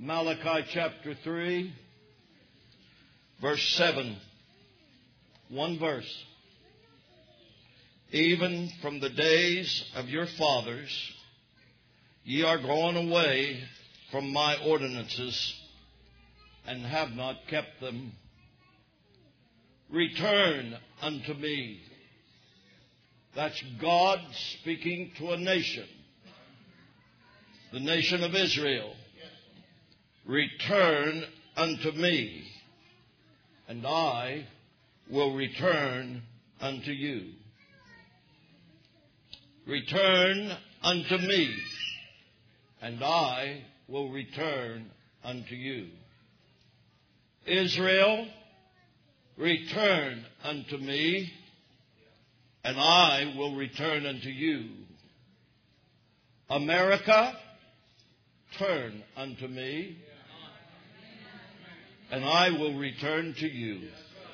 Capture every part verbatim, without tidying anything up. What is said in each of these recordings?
Malachi chapter three, verse seven. One verse. Even from the days of your fathers, ye are gone away from my ordinances, and have not kept them. Return unto me. That's God speaking to a nation. The nation of Israel. Return unto me, and I will return unto you. Return unto me, and I will return unto you. Israel, return unto me, and I will return unto you. America, turn unto me, and I will return to you,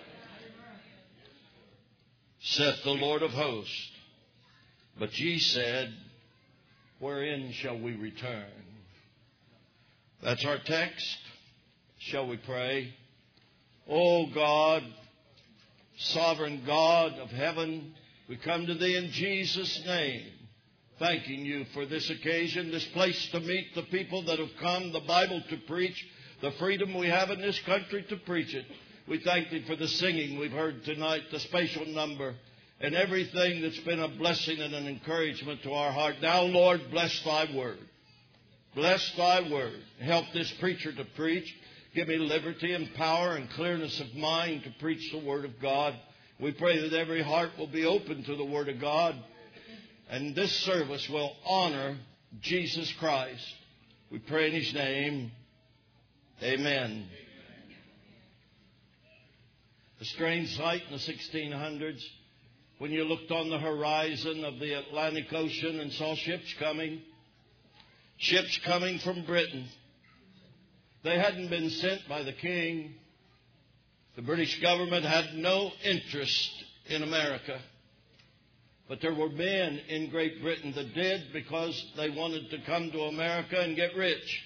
saith the Lord of hosts. But ye said, wherein shall we return? That's our text. Shall we pray? O God, sovereign God of heaven, we come to Thee in Jesus' name, thanking You for this occasion, this place to meet the people that have come, the Bible to preach, the freedom we have in this country to preach it. We thank Thee for the singing we've heard tonight, the special number, and everything that's been a blessing and an encouragement to our heart. Now, Lord, bless Thy word. Bless Thy word. Help this preacher to preach. Give me liberty and power and clearness of mind to preach the Word of God. We pray that every heart will be open to the Word of God, and this service will honor Jesus Christ. We pray in His name. Amen. A strange sight in the sixteen hundreds when you looked on the horizon of the Atlantic Ocean and saw ships coming. Ships coming from Britain. They hadn't been sent by the king. The British government had no interest in America. But there were men in Great Britain that did, because they wanted to come to America and get rich.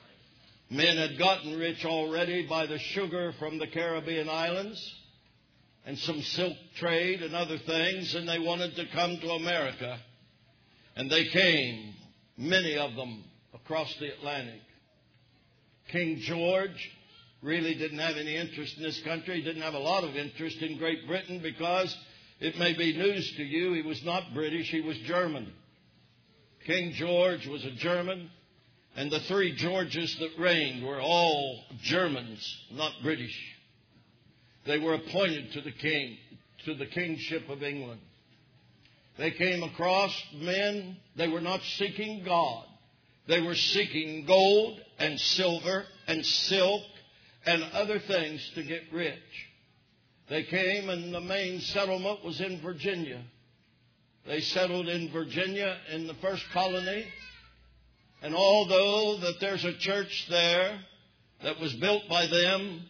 Men had gotten rich already by the sugar from the Caribbean islands and some silk trade and other things, and they wanted to come to America. And they came, many of them, across the Atlantic. King George really didn't have any interest in this country. He didn't have a lot of interest in Great Britain, because it may be news to you, he was not British, he was German. King George was a German, and the three Georges that reigned were all Germans, not British. They were appointed to the king, to the kingship of England. They came across men. They were not seeking God. They were seeking gold and silver and silk and other things to get rich. They came, and the main settlement was in Virginia. They settled in Virginia in the first colony. And although that there's a church there that was built by them,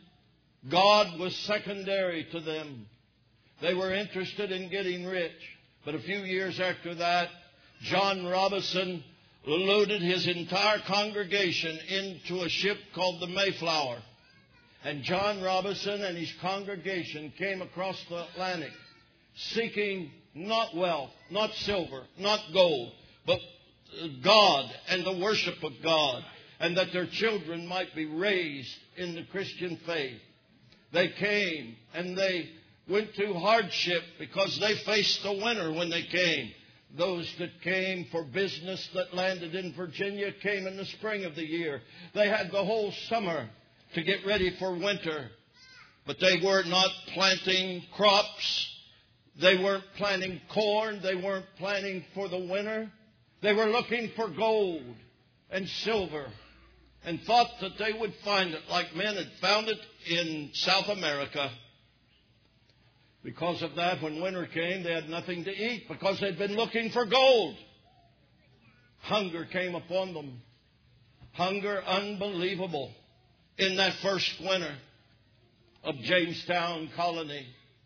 God was secondary to them. They were interested in getting rich. But a few years after that, John Robinson loaded his entire congregation into a ship called the Mayflower. And John Robinson and his congregation came across the Atlantic seeking not wealth, not silver, not gold, but God and the worship of God, and that their children might be raised in the Christian faith. They came and they went through hardship because they faced the winter when they came. Those that came for business that landed in Virginia came in the spring of the year. They had the whole summer to get ready for winter. But they were not planting crops. They weren't planting corn. They weren't planting for the winter. They were looking for gold and silver, and thought that they would find it like men had found it in South America. Because of that, when winter came, they had nothing to eat because they'd been looking for gold. Hunger came upon them. Hunger unbelievable in that first winter of Jamestown colony.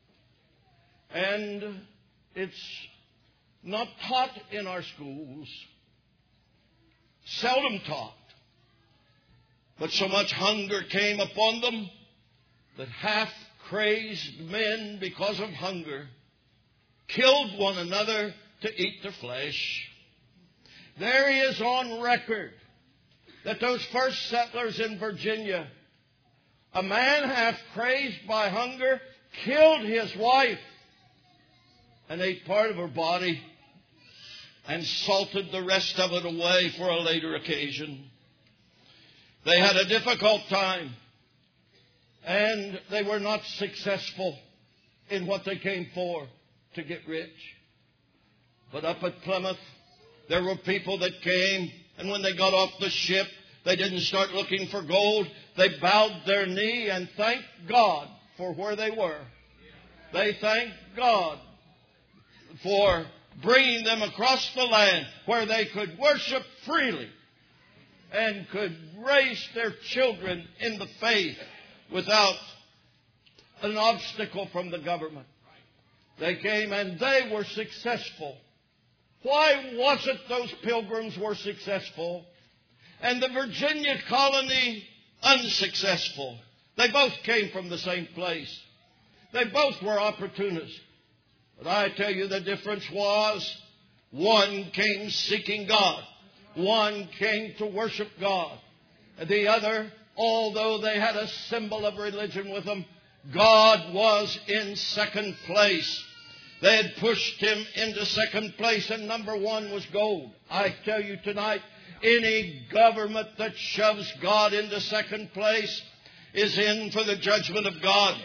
And it's not taught in our schools, seldom taught. But so much hunger came upon them that half-crazed men, because of hunger, killed one another to eat their flesh. There is on record that those first settlers in Virginia, a man half-crazed by hunger, killed his wife and ate part of her body and salted the rest of it away for a later occasion. They had a difficult time, and they were not successful in what they came for, to get rich. But up at Plymouth, there were people that came, and when they got off the ship, they didn't start looking for gold. They bowed their knee and thanked God for where they were. They thanked God for bringing them across the land where they could worship freely and could raise their children in the faith without an obstacle from the government. They came and they were successful. Why was it those pilgrims were successful and the Virginia colony unsuccessful? They both came from the same place. They both were opportunists. But I tell you, the difference was one came seeking God. One came to worship God. The other, although they had a symbol of religion with them, God was in second place. They had pushed Him into second place, and number one was gold. I tell you tonight, any government that shoves God into second place is in for the judgment of God.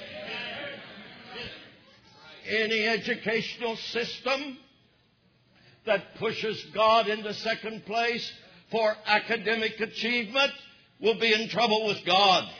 Any educational system that pushes God into second place for academic achievement will be in trouble with God.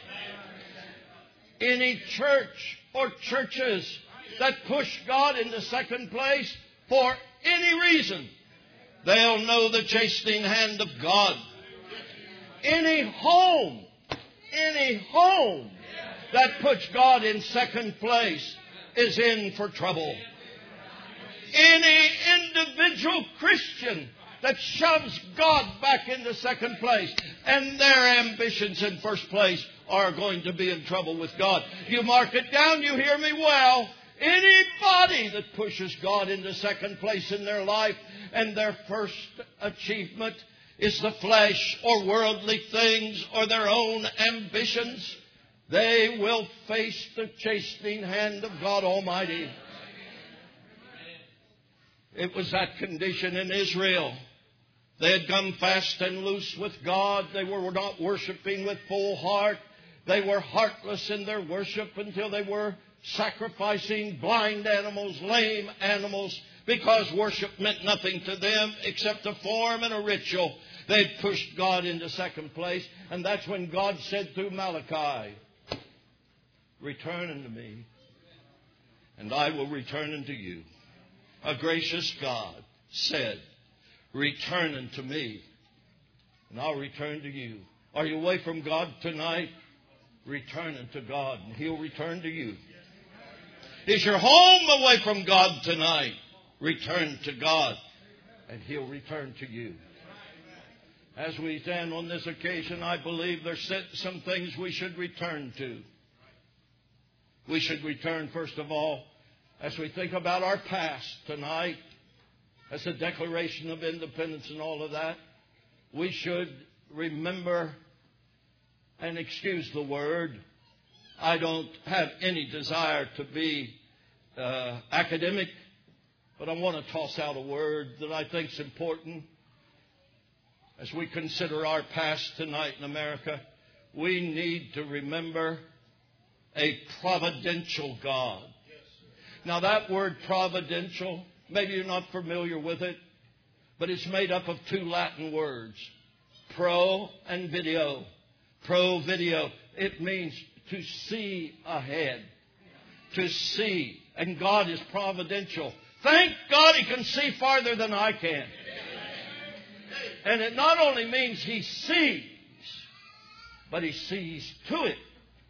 Any church or churches that push God into second place for any reason, they'll know the chastening hand of God. Any home, any home that puts God in second place is in for trouble. Any individual Christian that shoves God back into second place and their ambitions in first place are going to be in trouble with God. You mark it down, you hear me well. Anybody that pushes God into second place in their life and their first achievement is the flesh or worldly things or their own ambitions, they will face the chastening hand of God Almighty. It was that condition in Israel. They had come fast and loose with God. They were not worshiping with full heart. They were heartless in their worship until they were sacrificing blind animals, lame animals, because worship meant nothing to them except a form and a ritual. They had pushed God into second place. And that's when God said through Malachi, "Return unto me, and I will return unto you." A gracious God said, "Return unto me, and I'll return to you." Are you away from God tonight? Return unto God, and He'll return to you. Is your home away from God tonight? Return to God, and He'll return to you. As we stand on this occasion, I believe there's some things we should return to. We should return, first of all, as we think about our past tonight, as a Declaration of Independence and all of that, we should remember and excuse the word. I don't have any desire to be uh, academic, but I want to toss out a word that I think is important. As we consider our past tonight in America, we need to remember a providential God. Now that word providential, maybe you're not familiar with it, but it's made up of two Latin words, pro and video. Pro video. It means to see ahead. To see. And God is providential. Thank God He can see farther than I can. And it not only means He sees, but He sees to it.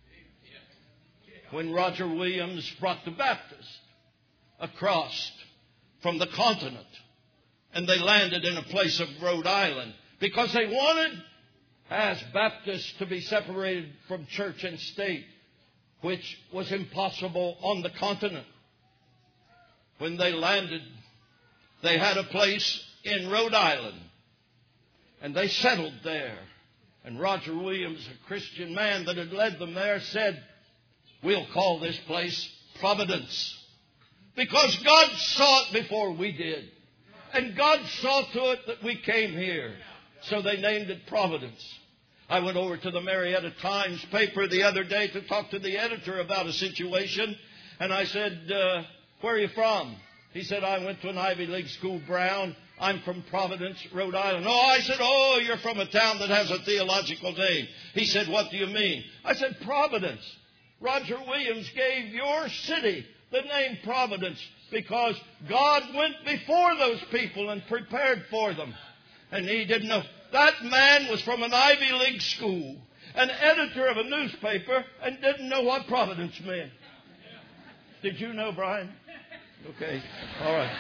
When Roger Williams brought the Baptists across from the continent, and they landed in a place of Rhode Island because they wanted asked Baptists to be separated from church and state, which was impossible on the continent. When they landed, they had a place in Rhode Island, and they settled there. And Roger Williams, a Christian man that had led them there, said, "We'll call this place Providence, because God saw it before we did. And God saw to it that we came here." So they named it Providence. I went over to the Marietta Times paper the other day to talk to the editor about a situation. And I said, uh, "Where are you from?" He said, "I went to an Ivy League school, Brown. I'm from Providence, Rhode Island." "Oh," I said, "oh, you're from a town that has a theological name." He said, "What do you mean?" I said, "Providence. Roger Williams gave your city the name Providence because God went before those people and prepared for them." And he didn't know. That man was from an Ivy League school, an editor of a newspaper, and didn't know what Providence meant. Did you know, Brian? Okay. All right.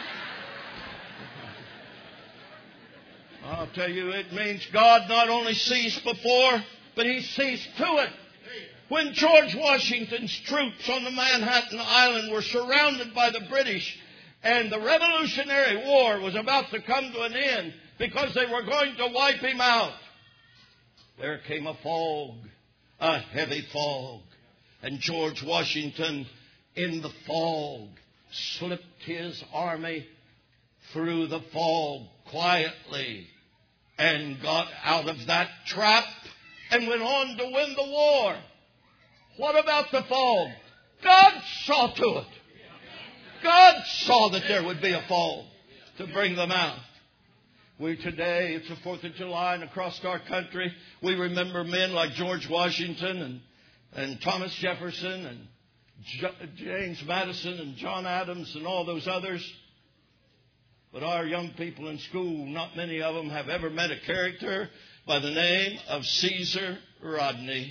I'll tell you, it means God not only sees before, but He sees to it. When George Washington's troops on the Manhattan Island were surrounded by the British, and the Revolutionary War was about to come to an end because they were going to wipe him out, there came a fog, a heavy fog. And George Washington, in the fog, slipped his army through the fog quietly and got out of that trap and went on to win the war. What about the fog? God saw to it. God saw that there would be a fog to bring them out. We today, it's the fourth of July, and across our country, we remember men like George Washington and, and Thomas Jefferson and J- James Madison and John Adams and all those others. But our young people in school, not many of them have ever met a character by the name of Caesar Rodney.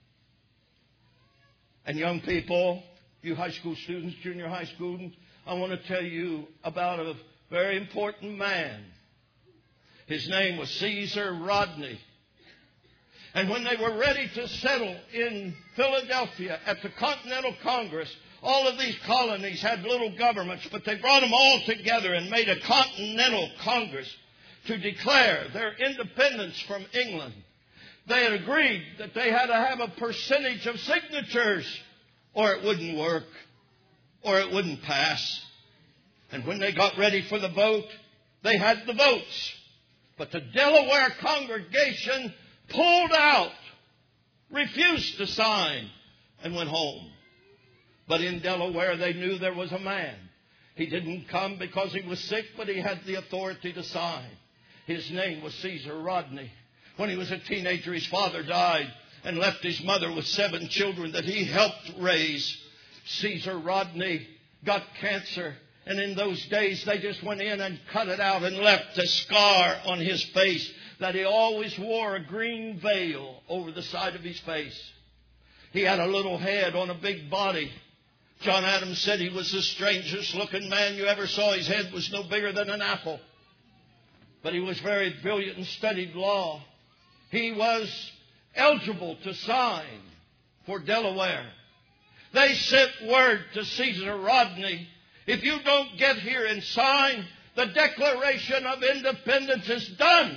And young people, you high school students, junior high students, I want to tell you about a very important man. His name was Caesar Rodney. And when they were ready to settle in Philadelphia at the Continental Congress, all of these colonies had little governments, but they brought them all together and made a Continental Congress to declare their independence from England. They had agreed that they had to have a percentage of signatures or it wouldn't work, or it wouldn't pass. And when they got ready for the vote, they had the votes. But the Delaware congregation pulled out, refused to sign, and went home. But in Delaware, they knew there was a man. He didn't come because he was sick, but he had the authority to sign. His name was Caesar Rodney. When he was a teenager, his father died and left his mother with seven children that he helped raise. Caesar Rodney got cancer. And in those days, they just went in and cut it out and left a scar on his face that he always wore a green veil over the side of his face. He had a little head on a big body. John Adams said he was the strangest looking man you ever saw. His head was no bigger than an apple. But he was very brilliant and studied law. He was eligible to sign for Delaware. They sent word to Caesar Rodney, if you don't get here and sign, the Declaration of Independence is done.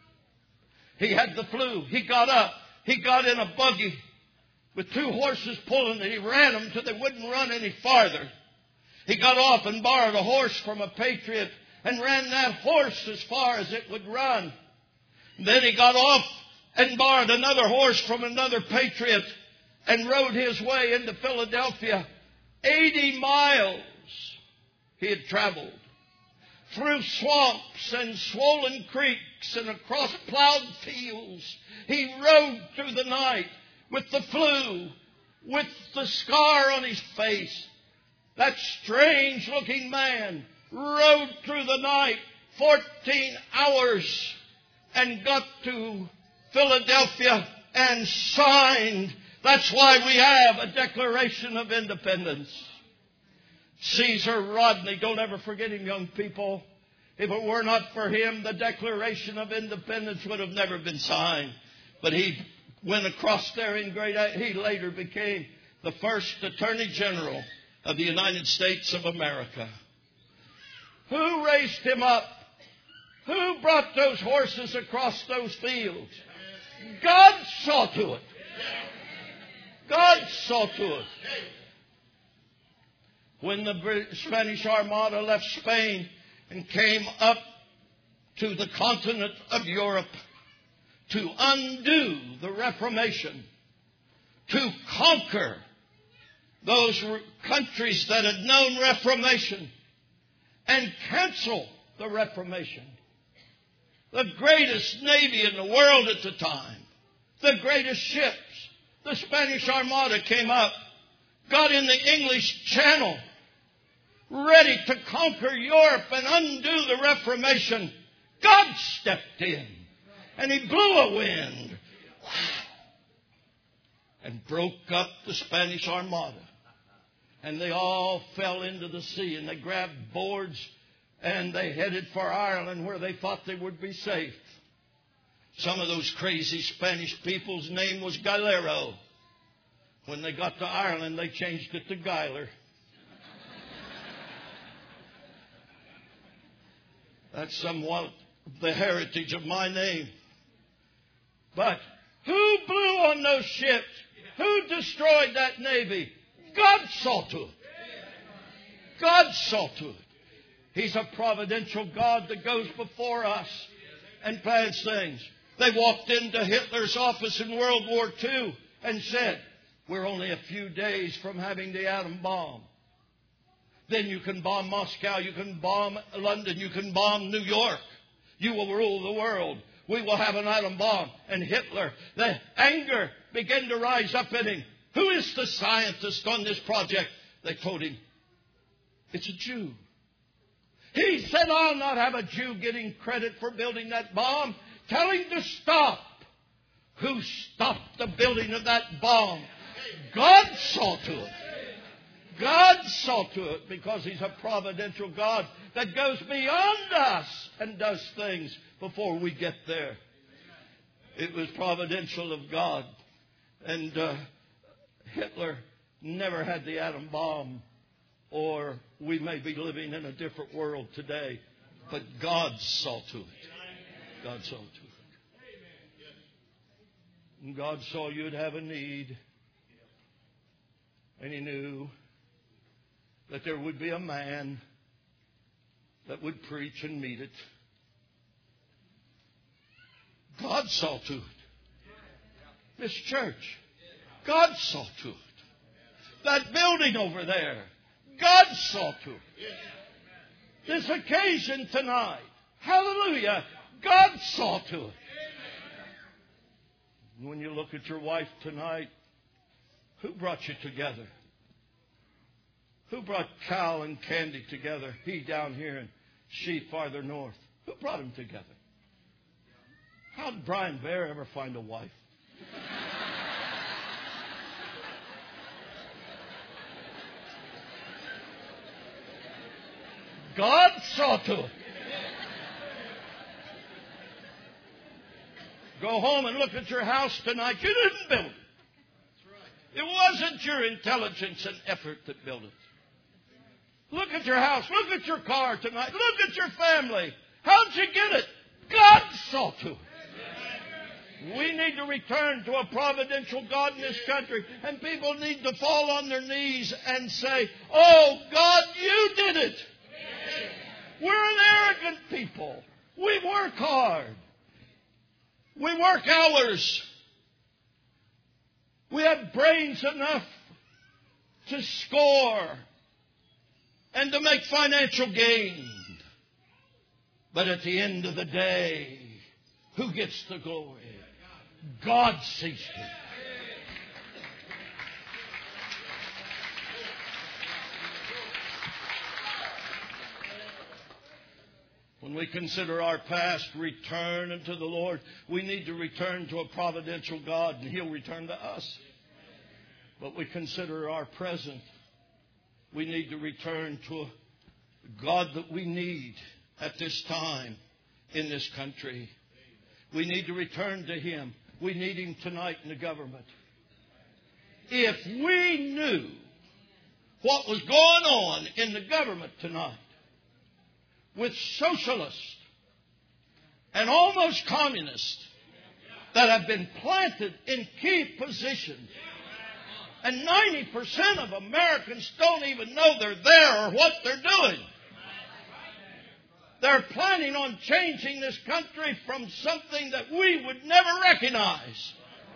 He had the flu. He got up. He got in a buggy with two horses pulling it. He ran them till they wouldn't run any farther. He got off and borrowed a horse from a patriot and ran that horse as far as it would run. Then he got off and borrowed another horse from another patriot and rode his way into Philadelphia. Eighty miles he had traveled. Through swamps and swollen creeks and across plowed fields. He rode through the night with the flu, with the scar on his face. That strange-looking man rode through the night fourteen hours and got to Philadelphia and signed. That's why we have a Declaration of Independence. Caesar Rodney, don't ever forget him, young people. If it were not for him, the Declaration of Independence would have never been signed. But he went across there in great... He later became the first Attorney General of the United States of America. Who raised him up? Who brought those horses across those fields? God saw to it. God saw to it. When the Spanish Armada left Spain and came up to the continent of Europe to undo the Reformation, to conquer those countries that had known Reformation and cancel the Reformation. The greatest navy in the world at the time, the greatest ships, the Spanish Armada came up, got in the English Channel, ready to conquer Europe and undo the Reformation. God stepped in and He blew a wind and broke up the Spanish Armada. And they all fell into the sea, and they grabbed boards and they headed for Ireland, where they thought they would be safe. Some of those crazy Spanish people's name was Galero. When they got to Ireland, they changed it to Guyler. That's somewhat the heritage of my name. But who blew on those ships? Who destroyed that navy? God saw to it. God saw to it. He's a providential God that goes before us and plans things. They walked into Hitler's office in World War Two and said, we're only a few days from having the atom bomb. Then you can bomb Moscow, you can bomb London, you can bomb New York. You will rule the world. We will have an atom bomb. And Hitler, the anger began to rise up in him. Who is the scientist on this project? They told him, it's a Jew. He said, I'll not have a Jew getting credit for building that bomb. Tell him to stop. Who stopped the building of that bomb? God saw to it. God saw to it because He's a providential God that goes beyond us and does things before we get there. It was providential of God. And uh, Hitler never had the atom bomb, or we may be living in a different world today. But God saw to it. God saw to it. And God saw you'd have a need. And He knew that there would be a man that would preach and meet it. God saw to it. This church, God saw to it. That building over there, God saw to it. This occasion tonight, hallelujah, God saw to it. And when you look at your wife tonight, who brought you together? Who brought Cal and Candy together? He down here and she farther north. Who brought them together? How did Brian Bear ever find a wife? God saw to it. Go home and look at your house tonight. You didn't build it. It wasn't your intelligence and effort that built it. Look at your house. Look at your car tonight. Look at your family. How'd you get it? God saw to it. We need to return to a providential God in this country. And people need to fall on their knees and say, oh, God, you did it. We're an arrogant people. We work hard. We work hours. We have brains enough to score and to make financial gain. But at the end of the day, who gets the glory? God sees to. When we consider our past, return unto the Lord, we need to return to a providential God, and He'll return to us. But we consider our present, we need to return to a God that we need at this time in this country. We need to return to Him. We need Him tonight in the government. If we knew what was going on in the government tonight with socialists and almost communists that have been planted in key positions, and ninety percent of Americans don't even know they're there or what they're doing. They're planning on changing this country from something that we would never recognize.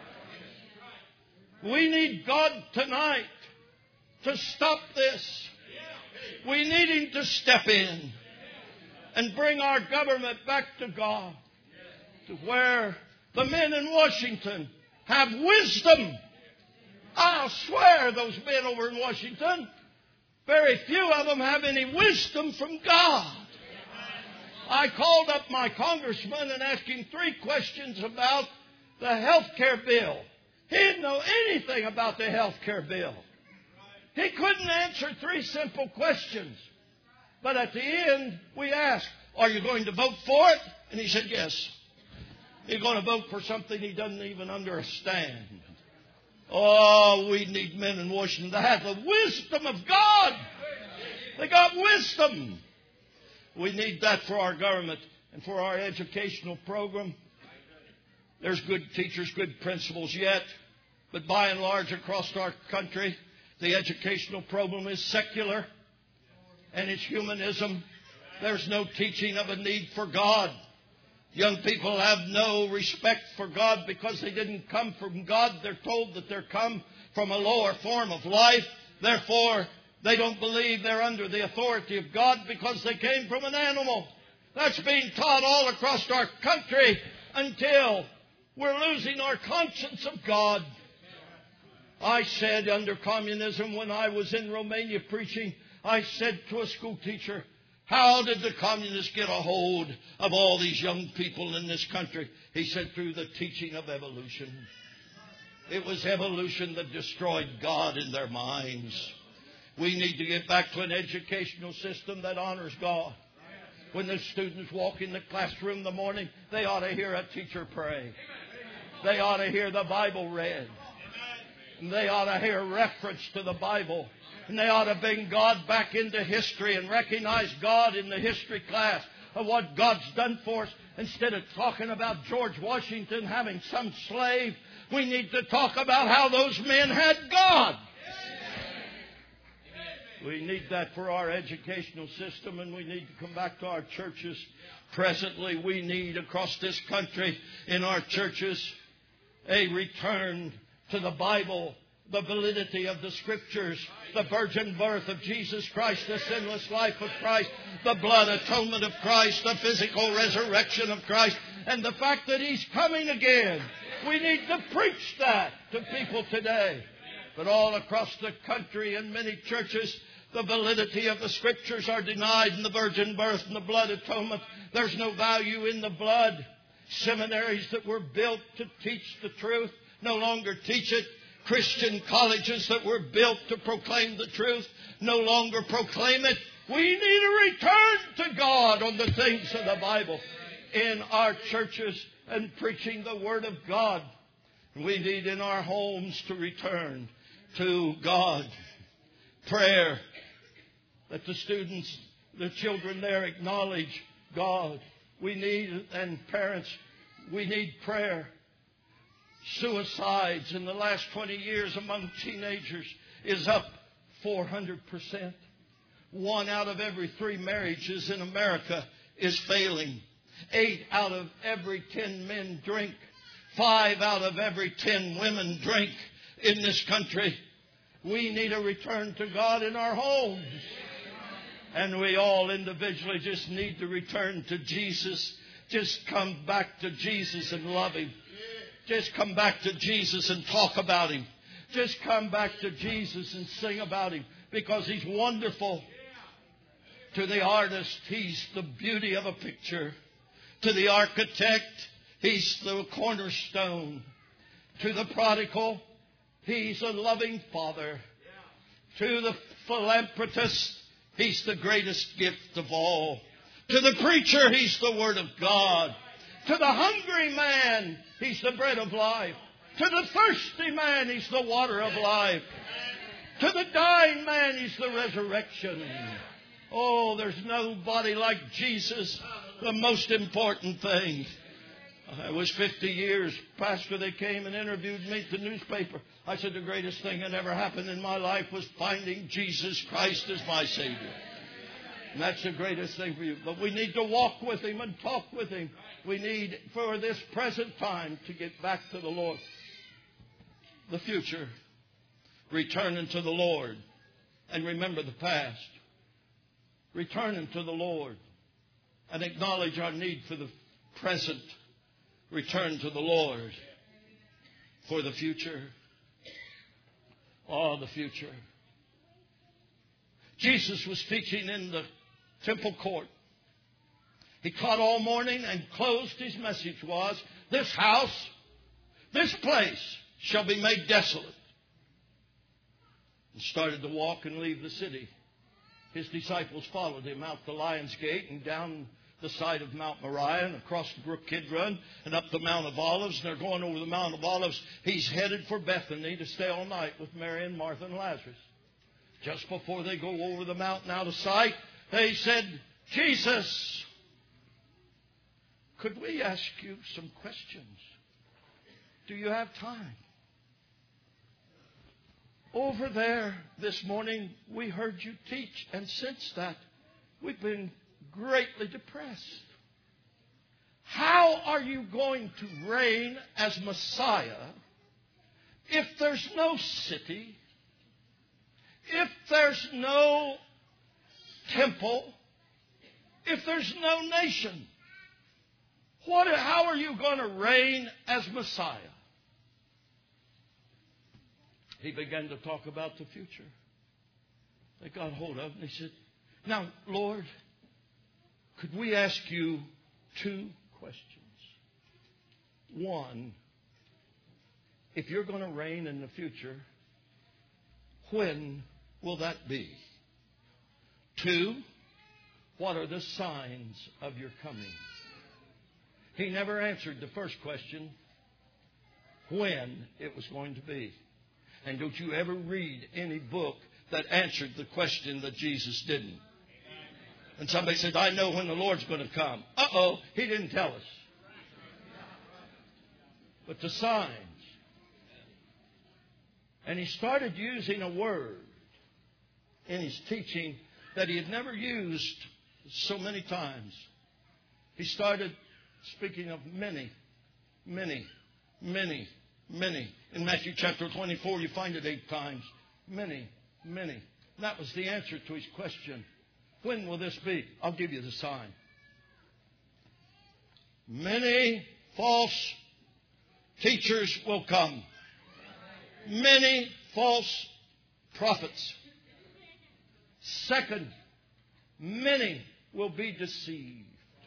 We need God tonight to stop this. We need Him to step in and bring our government back to God, to where the men in Washington have wisdom. I'll swear those men over in Washington, very few of them have any wisdom from God. I called up my congressman and asked him three questions about the health care bill. He didn't know anything about the health care bill. He couldn't answer three simple questions. But at the end, we asked, are you going to vote for it? And he said, yes. He's going to vote for something he doesn't even understand. Oh, we need men in Washington to have the wisdom of God. They got wisdom. We need that for our government and for our educational program. There's good teachers, good principals yet, but by and large across our country, the educational program is secular and it's humanism. There's no teaching of a need for God. Young people have no respect for God because they didn't come from God. They're told that they're come from a lower form of life. Therefore, they don't believe they're under the authority of God because they came from an animal. That's being taught all across our country until we're losing our conscience of God. I said under communism when I was in Romania preaching, I said to a school teacher, how did the communists get a hold of all these young people in this country? He said, through the teaching of evolution. It was evolution that destroyed God in their minds. We need to get back to an educational system that honors God. When the students walk in the classroom in the morning, they ought to hear a teacher pray. They ought to hear the Bible read. And they ought to hear reference to the Bible. And they ought to bring God back into history and recognize God in the history class of what God's done for us. Instead of talking about George Washington having some slave, we need to talk about how those men had God. We need that for our educational system, and we need to come back to our churches. Presently, we need across this country in our churches a return to the Bible, the validity of the Scriptures, the virgin birth of Jesus Christ, the sinless life of Christ, the blood atonement of Christ, the physical resurrection of Christ, and the fact that He's coming again. We need to preach that to people today. But all across the country in many churches, the validity of the Scriptures are denied in the virgin birth and the blood atonement. There's no value in the blood. Seminaries that were built to teach the truth no longer teach it. Christian colleges that were built to proclaim the truth no longer proclaim it. We need a return to God on the things of the Bible in our churches and preaching the Word of God. We need in our homes to return to God. Prayer. That the students, the children there acknowledge God. We need, and parents, we need prayer. Suicides in the last twenty years among teenagers is up four hundred percent. One out of every three marriages in America is failing. Eight out of every ten men drink. Five out of every ten women drink in this country. We need a return to God in our homes. And we all individually just need to return to Jesus. Just come back to Jesus and love Him. Just come back to Jesus and talk about Him. Just come back to Jesus and sing about Him. Because He's wonderful. To the artist, He's the beauty of a picture. To the architect, He's the cornerstone. To the prodigal, He's a loving Father. To the philanthropist, He's the greatest gift of all. To the preacher, He's the Word of God. To the hungry man, He's the bread of life. To the thirsty man, He's the water of life. To the dying man, He's the resurrection. Oh, there's nobody like Jesus. The most important thing. I was fifty years pastor. They came and interviewed me at the newspaper. I said the greatest thing that ever happened in my life was finding Jesus Christ as my Savior. And that's the greatest thing for you. But we need to walk with Him and talk with Him. We need, for this present time, to get back to the Lord. The future. Returning to the Lord. And remember the past. Returning to the Lord. And acknowledge our need for the present. Return to the Lord. For the future. Oh, the future. Jesus was teaching in the temple court. He taught all morning and closed his message was, this house, this place shall be made desolate. And started to walk and leave the city. His disciples followed him out the Lion's Gate and down the side of Mount Moriah and across the brook Kidron and up the Mount of Olives. And they're going over the Mount of Olives. He's headed for Bethany to stay all night with Mary and Martha and Lazarus. Just before they go over the mountain out of sight, they said, Jesus, could we ask you some questions? Do you have time? Over there this morning, we heard you teach, and since that, we've been greatly depressed. How are you going to reign as Messiah if there's no city, if there's no temple, if there's no nation? What, how are you going to reign as Messiah? He began to talk about the future. They got hold of him and he said, now, Lord, could we ask you two questions? One, if you're going to reign in the future, when will that be? Two, what are the signs of your coming? He never answered the first question, when it was going to be. And don't you ever read any book that answered the question that Jesus didn't. And somebody said, I know when the Lord's going to come. Uh-oh, He didn't tell us. But the signs. And he started using a word in his teaching that he had never used so many times. He started speaking of many, many, many, many. In Matthew chapter twenty-four, you find it eight times. Many, many. And that was the answer to his question. When will this be? I'll give you the sign. Many false teachers will come. Many false prophets. Second, many will be deceived.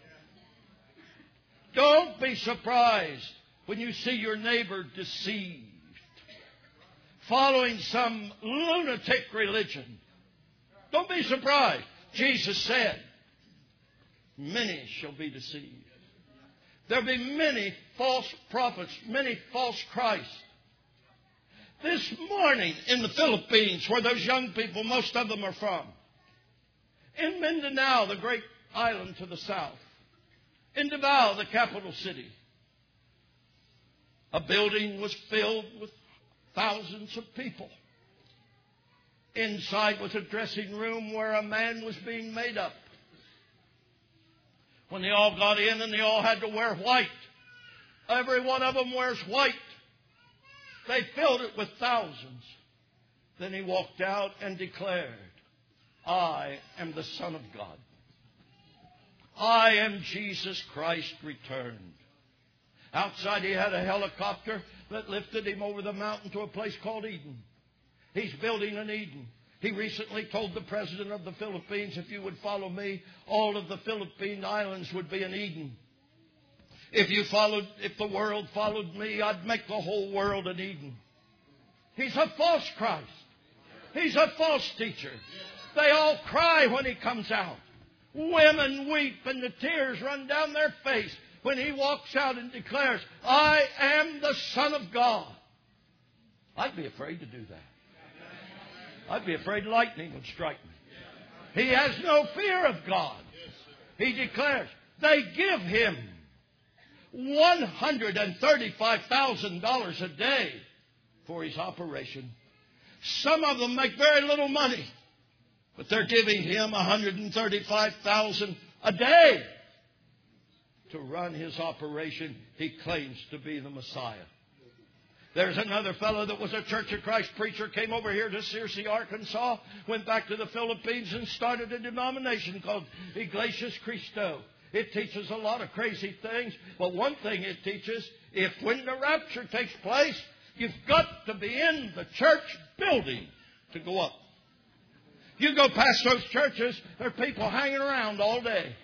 Don't be surprised when you see your neighbor deceived, following some lunatic religion. Don't be surprised. Jesus said, many shall be deceived. There'll be many false prophets, many false Christs. This morning in the Philippines, where those young people, most of them are from, in Mindanao, the great island to the south, in Davao, the capital city, a building was filled with thousands of people. Inside was a dressing room where a man was being made up. When they all got in and they all had to wear white. Every one of them wears white. They filled it with thousands. Then he walked out and declared, I am the Son of God. I am Jesus Christ returned. Outside he had a helicopter that lifted him over the mountain to a place called Eden. He's building an Eden. He recently told the president of the Philippines, if you would follow me, all of the Philippine islands would be an Eden. If you followed, if the world followed me, I'd make the whole world an Eden. He's a false Christ. He's a false teacher. They all cry when he comes out. Women weep and the tears run down their face when He walks out and declares, I am the Son of God. I'd be afraid to do that. I'd be afraid lightning would strike me. He has no fear of God. He declares, they give Him one hundred thirty-five thousand dollars a day for His operation. Some of them make very little money, but they're giving Him one hundred thirty-five thousand dollars a day to run His operation. He claims to be the Messiah. There's another fellow that was a Church of Christ preacher, came over here to Searcy, Arkansas, went back to the Philippines and started a denomination called Iglesias Cristo. It teaches a lot of crazy things, but one thing it teaches, if when the rapture takes place, you've got to be in the church building to go up. You go past those churches, there are people hanging around all day,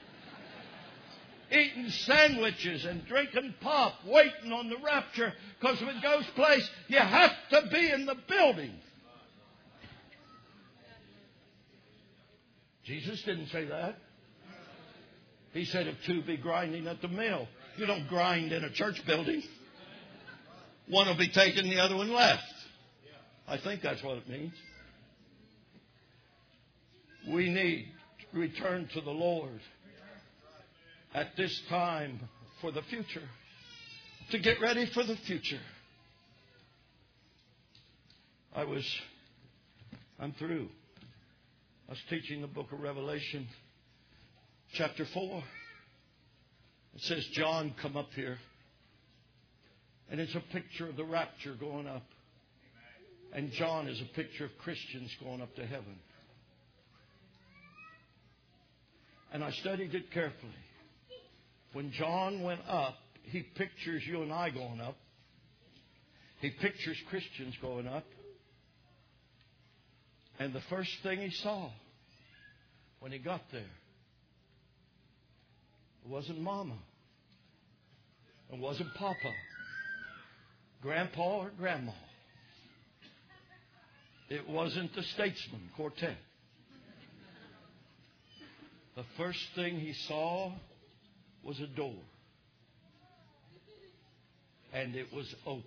eating sandwiches and drinking pop, waiting on the rapture, because if it goes place, you have to be in the building. Jesus didn't say that. He said if two be grinding at the mill. You don't grind in a church building. One will be taken, the other one left. I think that's what it means. We need to return to the Lord at this time for the future. To get ready for the future. I was, I'm through. I was teaching the book of Revelation, chapter four. It says, John, come up here. And it's a picture of the rapture going up. And John is a picture of Christians going up to heaven. And I studied it carefully. When John went up, he pictures you and I going up. He pictures Christians going up. And the first thing he saw when he got there, it wasn't Mama. It wasn't Papa. Grandpa or Grandma. It wasn't the statesman quartet. The first thing he saw was a door. And it was open.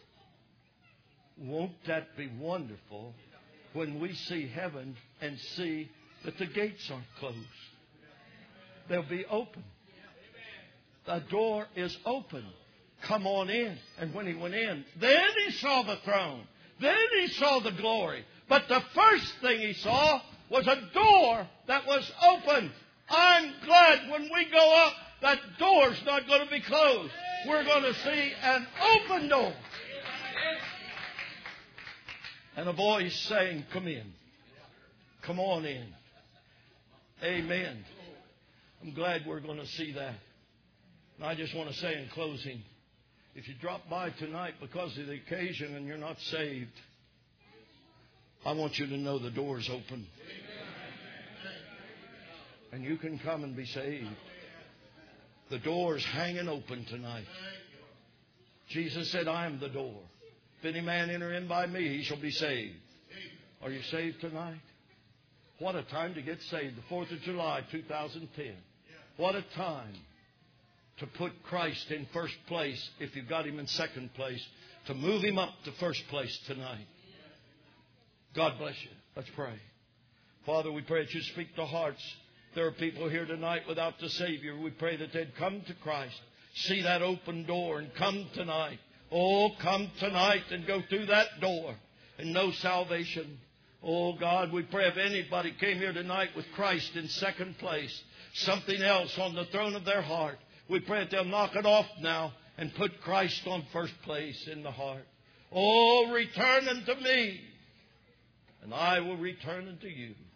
Won't that be wonderful when we see heaven and see that the gates aren't closed? They'll be open. The door is open. Come on in. And when he went in, then he saw the throne. Then he saw the glory. But the first thing he saw was a door that was open. I'm glad when we go up, that door's not going to be closed. We're going to see an open door. And a voice saying, come in. Come on in. Amen. I'm glad we're going to see that. And I just want to say in closing, if you drop by tonight because of the occasion and you're not saved, I want you to know the door's open. And you can come and be saved. The door's hanging open tonight. Jesus said, I am the door. If any man enter in by me, he shall be saved. Are you saved tonight? What a time to get saved. The fourth of July, two thousand ten. What a time to put Christ in first place, if you've got Him in second place, to move Him up to first place tonight. God bless you. Let's pray. Father, we pray that you speak to hearts. There are people here tonight without the Savior. We pray that they'd come to Christ, see that open door, and come tonight. Oh, come tonight and go through that door and know salvation. Oh, God, we pray if anybody came here tonight with Christ in second place, something else on the throne of their heart, we pray that they'll knock it off now and put Christ on first place in the heart. Oh, return unto me, and I will return unto you.